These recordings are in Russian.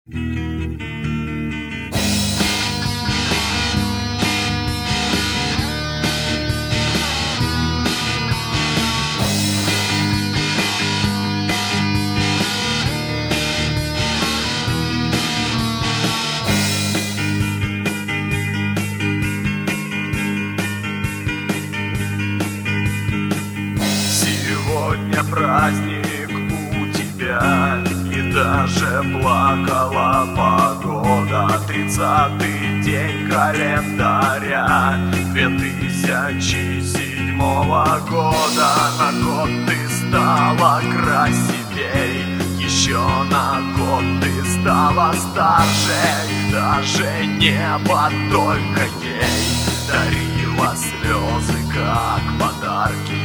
Сегодня праздник у тебя, и даже плакала погода. 30-й день календаря 2007 года. На год ты стала красивей, еще на год ты стала старше. Даже небо только ей дарило слезы, как подарки.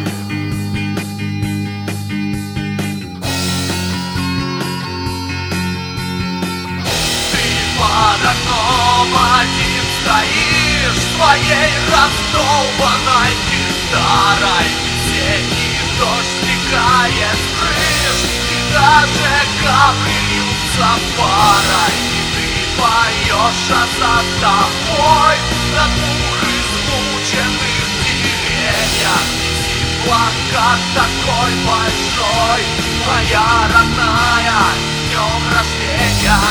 Под окном один стоишь в своей раздолбанной гитарой. Весенний дождь стекает с крыш, и даже капли льются парой. И ты поешь, а за тобой на двух измученных деревьях висит плакат такой большой: моя родная, с днем рождения.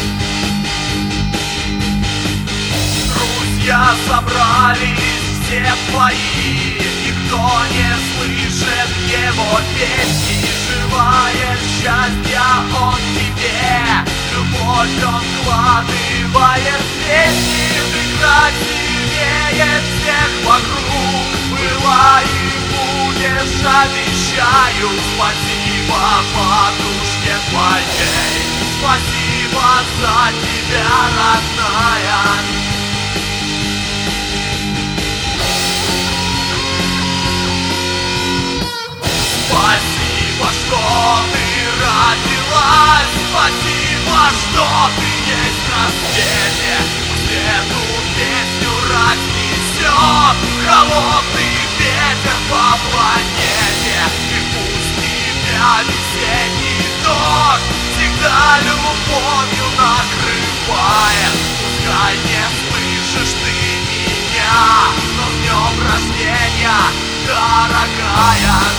Друзья собрались все твои, никто не слышит его песни. Живая счастья он тебе, любовь он вкладывает в песни. Ты красивее всех вокруг была и будешь, обещаю. Спасибо подушке твоей, спасибо за тебя, родная. Спасибо, что ты родилась, спасибо, что ты есть на свете. Пусть эту песню разнесет холодный ветер по планете. И пусть тебя весенний дождь всегда любовью накрывает. Пускай не слышишь ты меня, но с днем рождения, дорогая.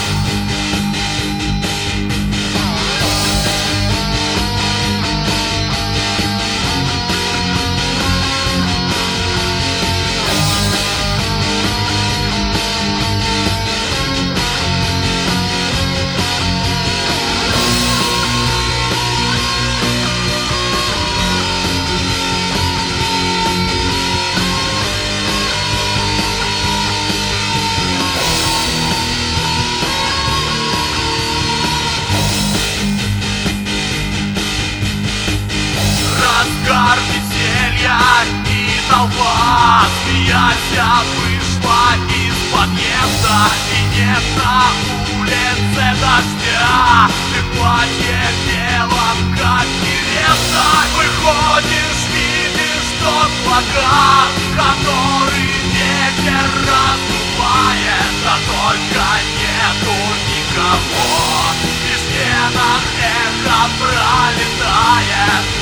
Разгар веселья и толпа, смеясь, вышла из подъезда. И нет на улице дождя, ты в платье белом, как невеста. Выходишь, видишь тот плакат, который ветер раздувает. А только нету никого, и в стенах эхо пролетает.